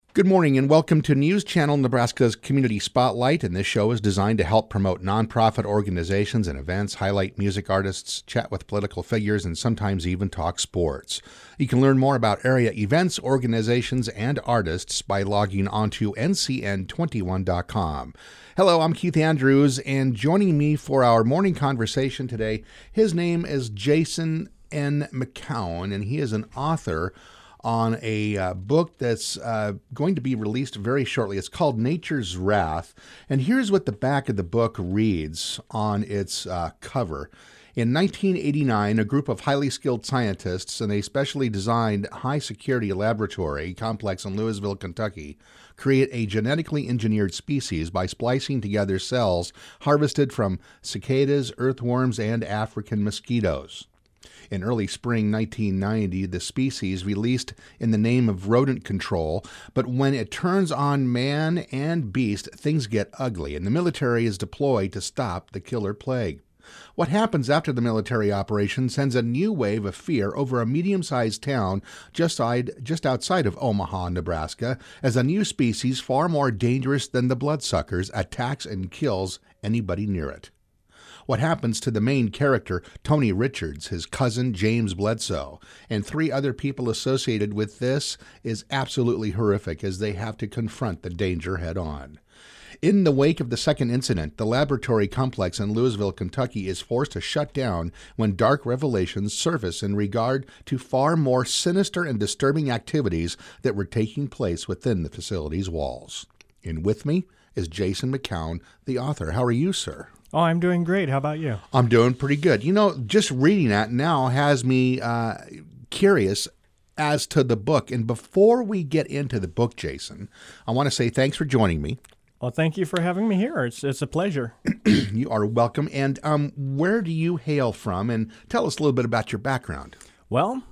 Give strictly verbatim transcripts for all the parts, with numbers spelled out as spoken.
Good morning and welcome to News Channel Nebraska's Community Spotlight, and this show is designed to help promote nonprofit organizations and events, highlight music artists, chat with political figures, and sometimes even talk sports. You can learn more about area events, organizations, and artists by logging on to N C N twenty-one dot com. Hello, I'm Keith Andrews, and joining me for our morning conversation today, his name is Jason N. McCown, and he is an author on a uh, book that's uh, going to be released very shortly. It's called Nature's Wrath. And here's what the back of the book reads on its uh, cover. In nineteen eighty-nine, a group of highly skilled scientists in a specially designed high-security laboratory complex in Louisville, Kentucky, create a genetically engineered species by splicing together cells harvested from cicadas, earthworms, and African mosquitoes. In early spring nineteen ninety, the species released in the name of rodent control, but when it turns on man and beast, things get ugly, and the military is deployed to stop the killer plague. What happens after the military operation sends a new wave of fear over a medium-sized town just side, just outside of Omaha, Nebraska, as a new species far more dangerous than the bloodsuckers attacks and kills anybody near it. What happens to the main character, Tony Richards, his cousin James Bledsoe, and three other people associated with this is absolutely horrific as they have to confront the danger head-on. In the wake of the second incident, the laboratory complex in Louisville, Kentucky is forced to shut down when dark revelations surface in regard to far more sinister and disturbing activities that were taking place within the facility's walls. And with me is Jason McCown, the author. How are you, sir? Oh, I'm doing great. How about you? I'm doing pretty good. You know, just reading that now has me uh, curious as to the book. And before we get into the book, Jason, I want to say thanks for joining me. Well, thank you for having me here. It's it's a pleasure. You are welcome. And um, where do you hail from? And tell us a little bit about your background. Well,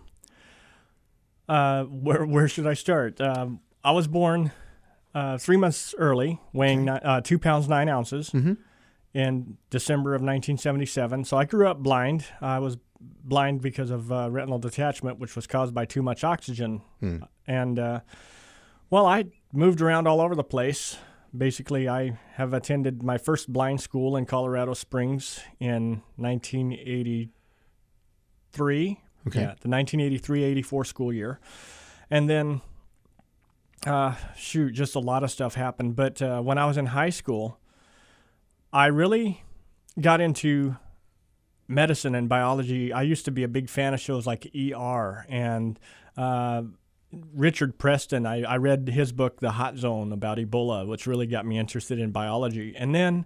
uh, where where should I start? Um, I was born uh, three months early, weighing okay. uh, two pounds nine ounces. Mm-hmm. In December of nineteen seventy-seven. So I grew up blind. I was blind because of uh, retinal detachment, which was caused by too much oxygen. Hmm. And, uh, well, I moved around all over the place. Basically, I have attended my first blind school in Colorado Springs in nineteen eighty-three. Okay. Yeah, the nineteen eighty-three eighty-four school year. And then, uh, shoot, just a lot of stuff happened. But uh, when I was in high school, I really got into medicine and biology. I used to be a big fan of shows like E R and uh, Richard Preston. I, I read his book, The Hot Zone, about Ebola, which really got me interested in biology. And then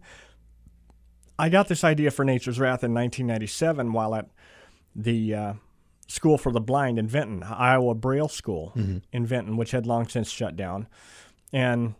I got this idea for Nature's Wrath in nineteen ninety-seven while at the uh, School for the Blind in Vinton, Iowa Braille School mm-hmm. in Vinton, which had long since shut down. And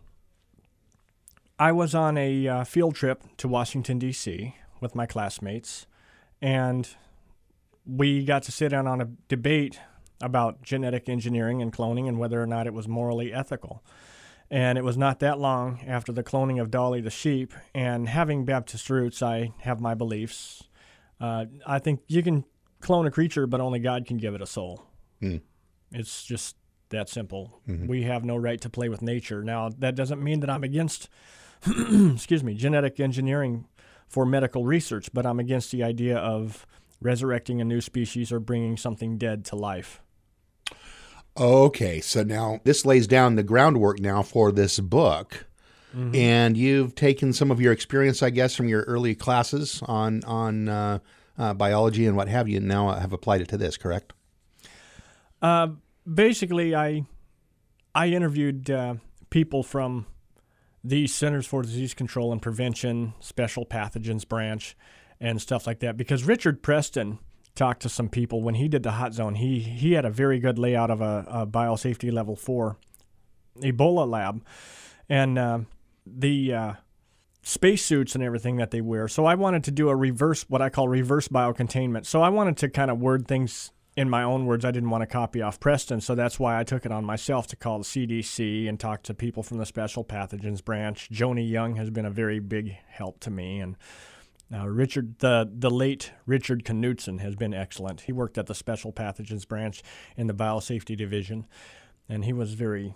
I was on a uh, field trip to Washington, D C with my classmates, and we got to sit in on a debate about genetic engineering and cloning and whether or not it was morally ethical. And it was not that long after the cloning of Dolly the sheep, and having Baptist roots, I have my beliefs. Uh, I think you can clone a creature, but only God can give it a soul. Mm. It's just that simple. Mm-hmm. We have no right to play with nature. Now, that doesn't mean that I'm against excuse me, genetic engineering for medical research, but I'm against the idea of resurrecting a new species or bringing something dead to life. Okay, so now this lays down the groundwork now for this book, mm-hmm. and you've taken some of your experience, I guess, from your early classes on on uh, uh, biology and what have you, and now have applied it to this, correct? Uh, basically, I I interviewed uh, people from the Centers for Disease Control and Prevention, Special Pathogens Branch, and stuff like that. Because Richard Preston talked to some people when he did the Hot Zone. He he had a very good layout of a, a biosafety level four Ebola lab, and uh, the uh, spacesuits and everything that they wear. So I wanted to do a reverse, what I call reverse biocontainment. So I wanted to kind of word things in my own words. I didn't want to copy off Preston, so that's why I took it on myself to call the C D C and talk to people from the Special Pathogens Branch. Joni Young has been a very big help to me, and uh, Richard, the the late Richard Knutson has been excellent. He worked at the Special Pathogens Branch in the Biosafety Division, and he was very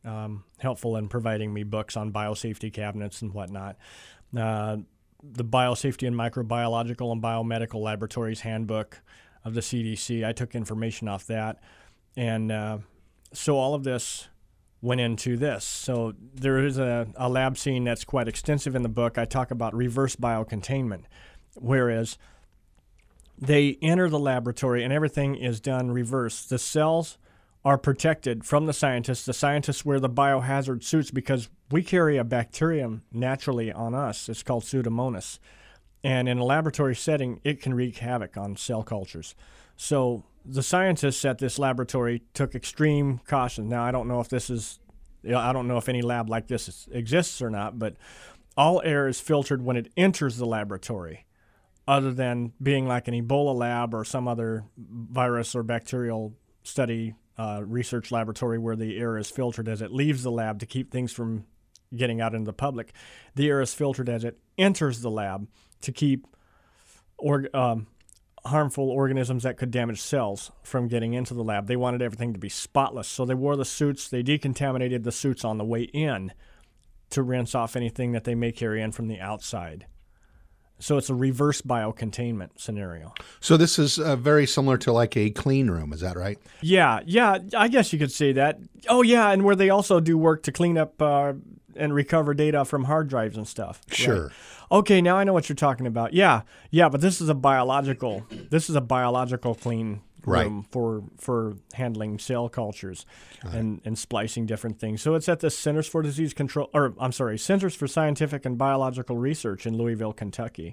um, helpful in providing me books on biosafety cabinets and whatnot. Uh, the Biosafety and Microbiological and Biomedical Laboratories Handbook of the C D C, I took information off that. And uh, so all of this went into this. So there is a, a lab scene that's quite extensive in the book. I talk about reverse biocontainment, whereas they enter the laboratory and everything is done reverse. The cells are protected from the scientists. The scientists wear the biohazard suits because we carry a bacterium naturally on us. It's called Pseudomonas. And in a laboratory setting, it can wreak havoc on cell cultures. So the scientists at this laboratory took extreme caution. Now, I don't know if this is, I don't know if any lab like this is, exists or not, but all air is filtered when it enters the laboratory, other than being like an Ebola lab or some other virus or bacterial study uh, research laboratory where the air is filtered as it leaves the lab to keep things from getting out into the public. The air is filtered as it enters the lab to keep or, um, harmful organisms that could damage cells from getting into the lab. They wanted everything to be spotless, so they wore the suits. They decontaminated the suits on the way in to rinse off anything that they may carry in from the outside. So it's a reverse biocontainment scenario. So this is uh, very similar to like a clean room, is that right? Yeah, yeah, I guess you could say that. Oh, yeah, and where they also do work to clean up uh, and recover data from hard drives and stuff. Sure. Right. Okay, now I know what you're talking about. Yeah, yeah, but this is a biological. This is a biological clean room right. for for handling cell cultures and, and splicing different things. So it's at the Centers for Disease Control, or I'm sorry, Centers for Scientific and Biological Research in Louisville, Kentucky.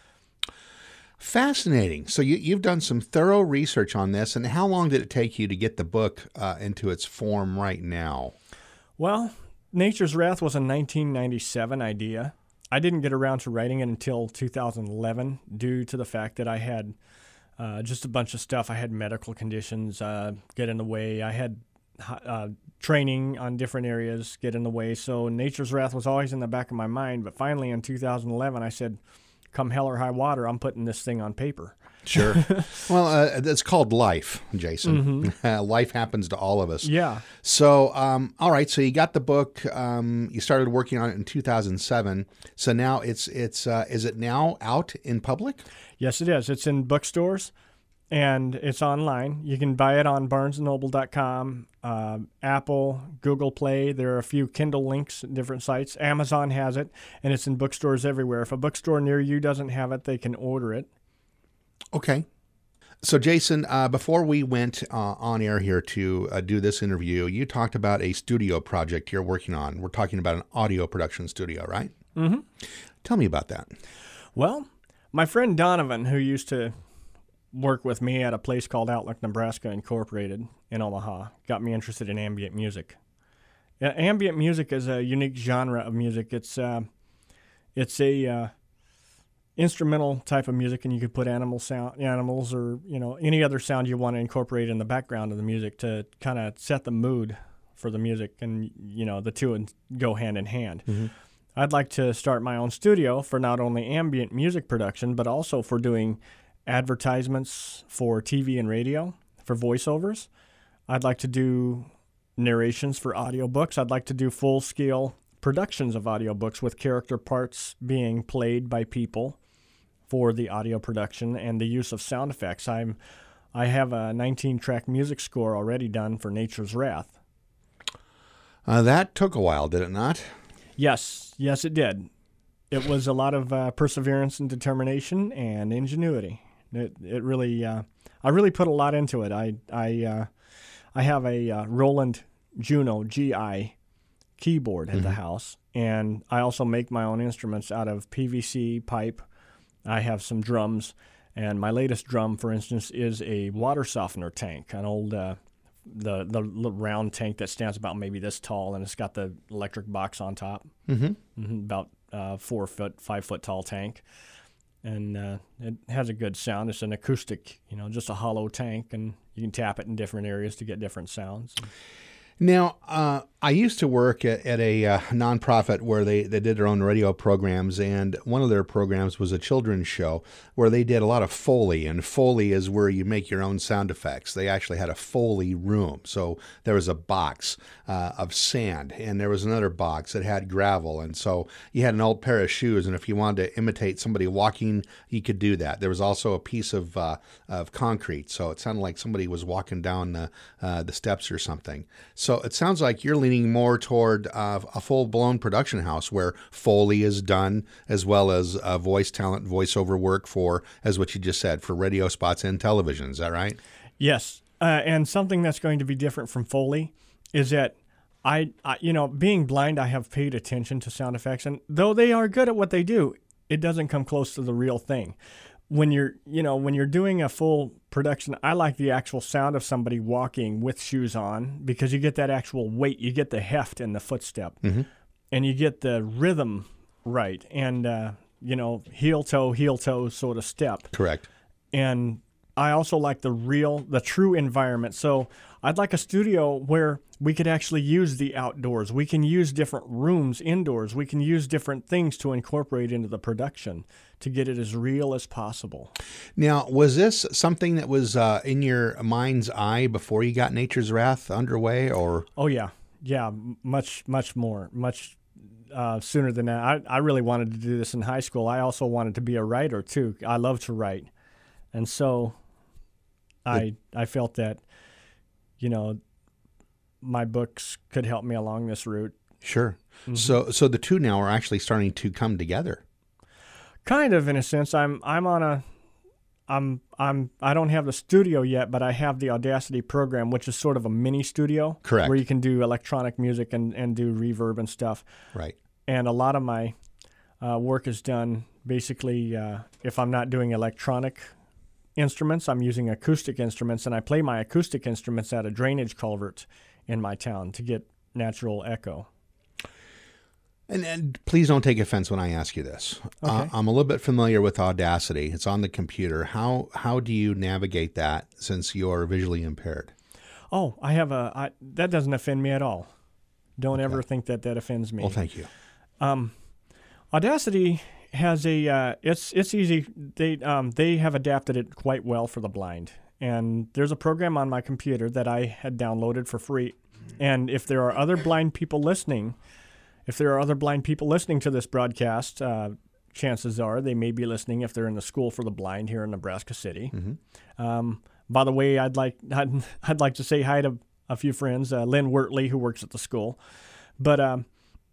Fascinating. So you, you've done some thorough research on this, and how long did it take you to get the book uh, into its form right now? Well, Nature's Wrath was a nineteen ninety-seven idea. I didn't get around to writing it until two thousand eleven due to the fact that I had uh, just a bunch of stuff. I had medical conditions uh, get in the way. I had uh, training on different areas get in the way. So Nature's Wrath was always in the back of my mind. But finally in two thousand eleven, I said, come hell or high water, I'm putting this thing on paper. Sure. Well, uh, it's called life, Jason. Mm-hmm. Uh, life happens to all of us. Yeah. So, um, all right. So you got the book. Um, you started working on it in two thousand seven. So now it's it's uh, is it now out in public? Yes, it is. It's in bookstores and it's online. You can buy it on barnes and noble dot com, uh, Apple, Google Play. There are a few Kindle links at different sites. Amazon has it, and it's in bookstores everywhere. If a bookstore near you doesn't have it, they can order it. Okay. So, Jason, uh, before we went uh, on air here to uh, do this interview, you talked about a studio project you're working on. We're talking about an audio production studio, right? Mm-hmm. Tell me about that. Well, my friend Donovan, who used to work with me at a place called Outlook, Nebraska Incorporated in Omaha, got me interested in ambient music. Uh, ambient music is a unique genre of music. It's uh, it's a uh, instrumental type of music, and you could put animal sound, animals, or you know any other sound you want to incorporate in the background of the music to kind of set the mood for the music, and you know the two go hand in hand. Mm-hmm. I'd like to start my own studio for not only ambient music production, but also for doing advertisements for T V and radio, for voiceovers. I'd like to do narrations for audiobooks. I'd like to do full-scale productions of audiobooks with character parts being played by people for the audio production and the use of sound effects. I'm, I have a nineteen-track music score already done for Nature's Wrath. Uh, that took a while, did it not? Yes, yes, it did. It was a lot of uh, perseverance and determination and ingenuity. It it really, uh, I really put a lot into it. I I uh, I have a uh, Roland Juno G I keyboard at mm-hmm. the house, and I also make my own instruments out of P V C pipe. I have some drums, and my latest drum, for instance, is a water softener tank, an old uh, the the little round tank that stands about maybe this tall, and it's got the electric box on top, mm-hmm. Mm-hmm, about uh, four foot, five foot tall tank, and uh, it has a good sound. It's an acoustic, you know, just a hollow tank, and you can tap it in different areas to get different sounds. Now, uh, I used to work at, at a uh, nonprofit where they, they did their own radio programs, and one of their programs was a children's show where they did a lot of Foley, and Foley is where you make your own sound effects. They actually had a Foley room. So there was a box uh, of sand, and there was another box that had gravel, and so you had an old pair of shoes, and if you wanted to imitate somebody walking, you could do that. There was also a piece of uh, of concrete, so it sounded like somebody was walking down the, uh, the steps or something. So it sounds like you're leaning more toward uh, a full-blown production house where Foley is done, as well as uh, voice talent, voiceover work for, as what you just said, for radio spots and television. Is that right? Yes. Uh, and something that's going to be different from Foley is that I, I, you know, being blind, I have paid attention to sound effects. And though they are good at what they do, it doesn't come close to the real thing. When you're, you know, when you're doing a full production, I like the actual sound of somebody walking with shoes on, because you get that actual weight, you get the heft in the footstep, mm-hmm. and you get the rhythm right, and uh, you know, heel toe, heel toe sort of step. Correct. And I also like the real, the true environment. So I'd like a studio where we could actually use the outdoors. We can use different rooms indoors. We can use different things to incorporate into the production to get it as real as possible. Now, was this something that was uh, in your mind's eye before you got Nature's Wrath underway, or? Oh, yeah. Yeah, much, much more, much uh, sooner than that. I, I really wanted to do this in high school. I also wanted to be a writer, too. I love to write. And so I I felt that, you know, my books could help me along this route. Sure. Mm-hmm. So so the two now are actually starting to come together. Kind of, in a sense. I'm I'm on a I'm I'm I don't have the studio yet, but I have the Audacity program, which is sort of a mini studio. Correct. Where you can do electronic music and, and do reverb and stuff. Right. And a lot of my uh, work is done basically uh, if I'm not doing electronic instruments, I'm using acoustic instruments, and I play my acoustic instruments at a drainage culvert in my town to get natural echo. And, and please don't take offense when I ask you this. Okay. Uh, I'm a little bit familiar with Audacity. It's on the computer. How how do you navigate that since you're visually impaired? Oh, I have a I, that doesn't offend me at all. Don't okay. ever think that that offends me. Well, thank you. Um, Audacity has a uh, it's it's easy. They um, they have adapted it quite well for the blind. And there's a program on my computer that I had downloaded for free. And if there are other blind people listening, if there are other blind people listening to this broadcast, uh, chances are they may be listening if they're in the School for the Blind here in Nebraska City. Mm-hmm. Um, by the way, I'd like I'd, I'd like to say hi to a few friends, uh, Lynn Wertley, who works at the school. But um,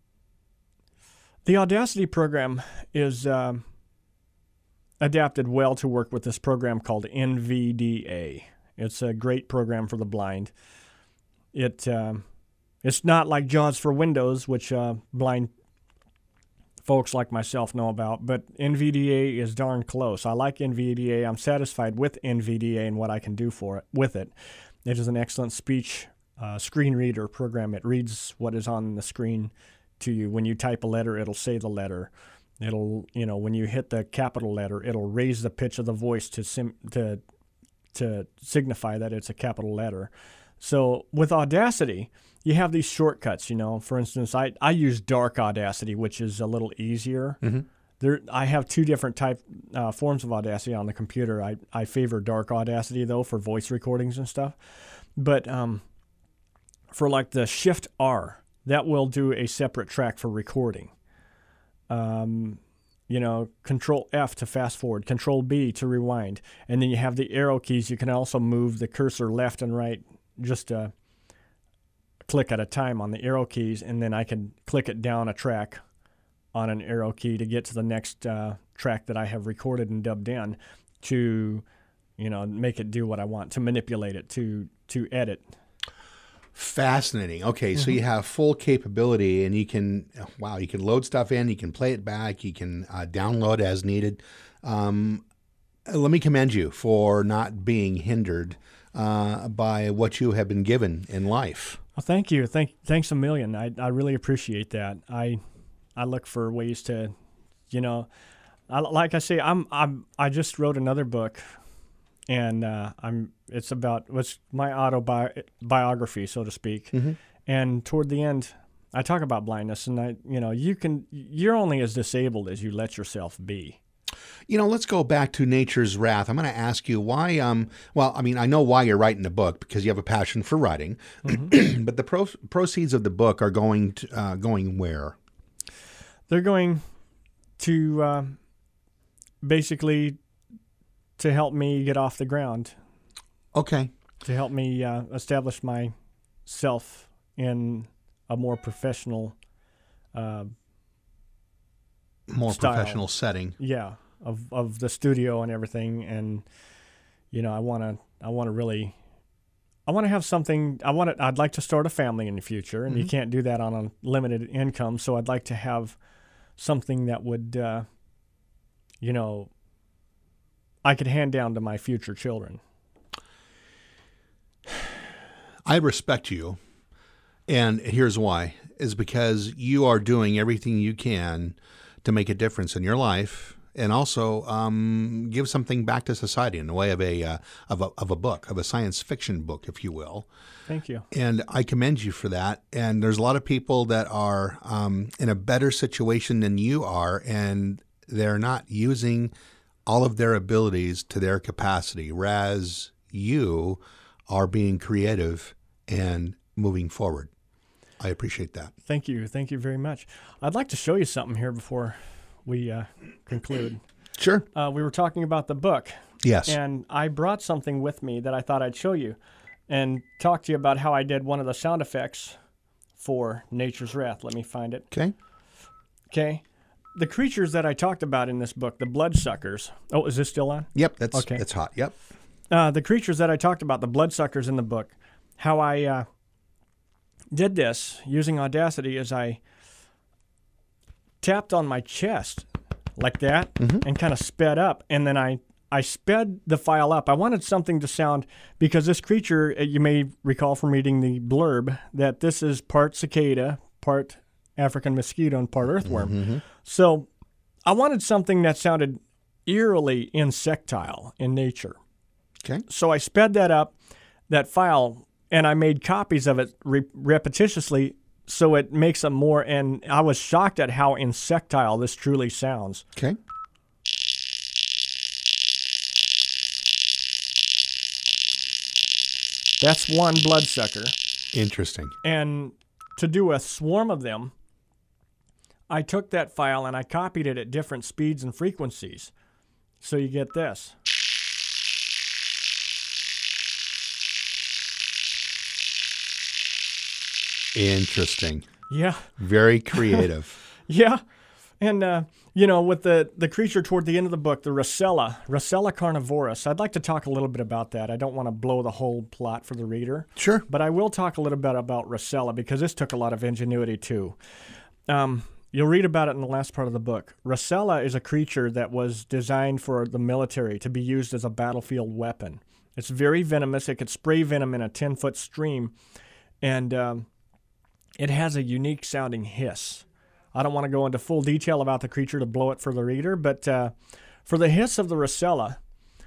the Audacity program is um, adapted well to work with this program called N V D A. It's a great program for the blind. It um, it's not like JAWS for Windows, which uh, blind folks like myself know about, but N V D A is darn close. I like N V D A. I'm satisfied with N V D A and what I can do for it with it. It is an excellent speech uh, screen reader program. It reads what is on the screen to you. When you type a letter, it'll say the letter. It'll, you know, when you hit the capital letter, it'll raise the pitch of the voice to sim- to to signify that it's a capital letter. So with Audacity, you have these shortcuts, you know. For instance, I, I use Dark Audacity, which is a little easier. Mm-hmm. There, I have two different type uh, forms of Audacity on the computer. I, I favor Dark Audacity, though, for voice recordings and stuff. But um, for like the Shift R, that will do a separate track for recording. Um, you know, Control F to fast forward, Control B to rewind. And then you have the arrow keys. You can also move the cursor left and right just a click at a time on the arrow keys, and then I can click it down a track on an arrow key to get to the next uh, track that I have recorded and dubbed in to, you know, make it do what I want, to manipulate it, to to edit. Fascinating. Okay, mm-hmm. So you have full capability, and you can, wow, you can load stuff in, you can play it back, you can uh, download as needed. Um, let me commend you for not being hindered uh, by what you have been given in life. Well, thank you. Thank, thanks a million. I, I really appreciate that. I I look for ways to, you know, I, like I say, I'm I'm I just wrote another book. And uh, I'm. It's about what's my autobiography, so to speak. Mm-hmm. And toward the end, I talk about blindness, and I, you know, you can, you're only as disabled as you let yourself be. You know, let's go back to Nature's Wrath. I'm going to ask you why, um, well, I mean, I know why you're writing the book, because you have a passion for writing, mm-hmm. but the pro- proceeds of the book are going to, uh, going where? They're going to uh, basically to help me get off the ground. Okay. To help me uh, establish myself in a more professional uh, more style. professional setting. Yeah, of of the studio and everything, and you know, I want to I want to really I want to have something. I want to. I'd like to start a family in the future, and mm-hmm. you can't do that on a limited income. So I'd like to have something that would, uh, you know, I could hand down to my future children. I respect you, and here's why: is because you are doing everything you can to make a difference in your life, and also um, give something back to society in the way of a uh, of a of a book, of a science fiction book, if you will. Thank you. And I commend you for that. And there's a lot of people that are um, in a better situation than you are, and they're not using all of their abilities to their capacity, whereas you are being creative and moving forward. I appreciate that. Thank you. Thank you very much. I'd like to show you something here before we uh, conclude. Sure. Uh, we were talking about the book. Yes. And I brought something with me that I thought I'd show you and talk to you about how I did one of the sound effects for Nature's Wrath. Let me find it. Okay. Okay. The creatures that I talked about in this book, the bloodsuckers. Oh, is this still on? Yep, that's okay. That's hot. Yep. Uh, the creatures that I talked about, the bloodsuckers in the book, how I uh, did this using Audacity is I tapped on my chest like that mm-hmm. and kind of sped up, and then I, I sped the file up. I wanted something to sound, because this creature, you may recall from reading the blurb, that this is part cicada, part African mosquito, and part earthworm. Mm-hmm. So I wanted something that sounded eerily insectile in nature. Okay. So I sped that up, that file, and I made copies of it re- repetitiously so it makes them more, and I was shocked at how insectile this truly sounds. Okay. That's one bloodsucker. Interesting. And to do a swarm of them, I took that file and I copied it at different speeds and frequencies. So you get this. Interesting. Yeah. Very creative. Yeah. And, uh, you know, with the, the creature toward the end of the book, the Rossella, Rossella carnivorus, I'd like to talk a little bit about that. I don't want to blow the whole plot for the reader. Sure. But I will talk a little bit about Rossella, because this took a lot of ingenuity, too. Um, you'll read about it in the last part of the book. Rossella is a creature that was designed for the military to be used as a battlefield weapon. It's very venomous. It could spray venom in a ten-foot stream, and um, it has a unique sounding hiss. I don't want to go into full detail about the creature to blow it for the reader, but uh, for the hiss of the Rossella,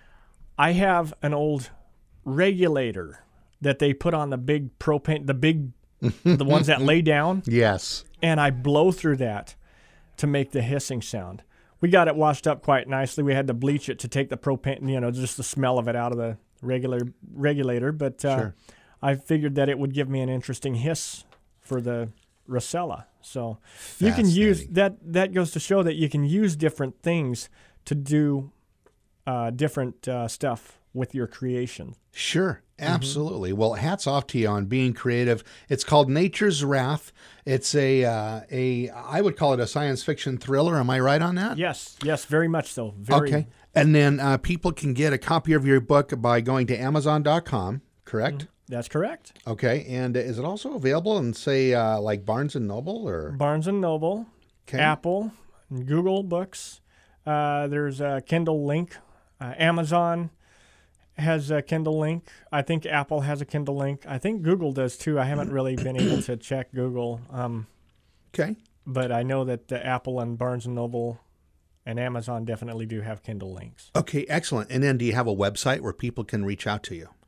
I have an old regulator that they put on the big propane, the big, the ones that lay down. Yes. And I blow through that to make the hissing sound. We got it washed up quite nicely. We had to bleach it to take the propane, you know, just the smell of it out of the regular regulator. But uh, sure. I figured that it would give me an interesting hiss for the Rossella. So you can use that. That goes to show that you can use different things to do uh, different uh, stuff with your creation. Sure, absolutely. Mm-hmm. Well, hats off to you on being creative. It's called Nature's Wrath. It's a uh, a I would call it a science fiction thriller. Am I right on that? Yes, yes, very much so. Very. Okay, and then uh, people can get a copy of your book by going to Amazon dot com. Correct. Mm-hmm. That's correct. Okay, and is it also available in, say, uh, like Barnes and Noble or Barnes and Noble, okay. Apple, Google Books? Uh, there's a Kindle Link. Uh, Amazon has a Kindle Link. I think Apple has a Kindle Link. I think Google does too. I haven't really been able to check Google. Um, okay, but I know that the Apple and Barnes and Noble and Amazon definitely do have Kindle Links. Okay, excellent. And then, do you have a website where people can reach out to you?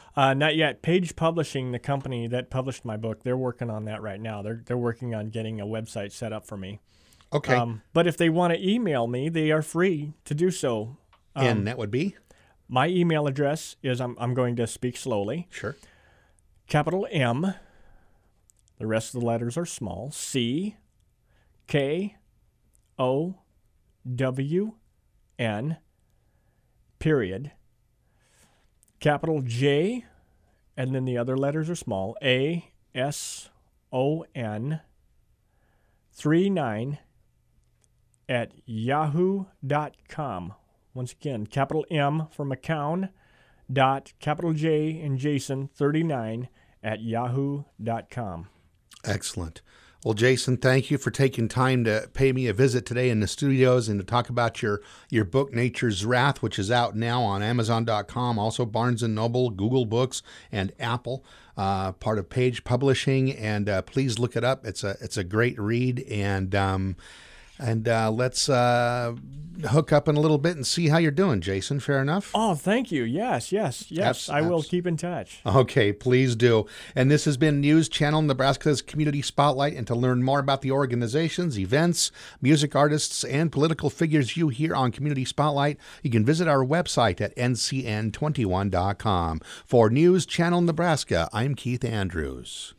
Uh, not yet. Page Publishing, the company that published my book, they're working on that right now. They're they're working on getting a website set up for me. Okay. Um, but if they want to email me, they are free to do so. Um, and that would be? My email address is, I'm, I'm going to speak slowly. Sure. Capital M, the rest of the letters are small, C, K, O, W, N, period. Capital J, and then the other letters are small, A, S, O, N, three nine at yahoo dot com. Once again, capital M for McCown, dot, capital J and Jason, thirty-nine at yahoo dot com. Excellent. Well, Jason, thank you for taking time to pay me a visit today in the studios and to talk about your, your book, Nature's Wrath, which is out now on amazon dot com, also Barnes and Noble, Google Books, and Apple, uh, part of Page Publishing. And uh, please look it up. It's a it's a great read. And um, and uh, let's uh, hook up in a little bit and see how you're doing, Jason. Fair enough? Oh, thank you. Yes, yes, yes. Abs- I will abs- keep in touch. Okay, please do. And this has been News Channel Nebraska's Community Spotlight. And to learn more about the organizations, events, music artists, and political figures you hear on Community Spotlight, you can visit our website at N C N twenty-one dot com. For News Channel Nebraska, I'm Keith Andrews.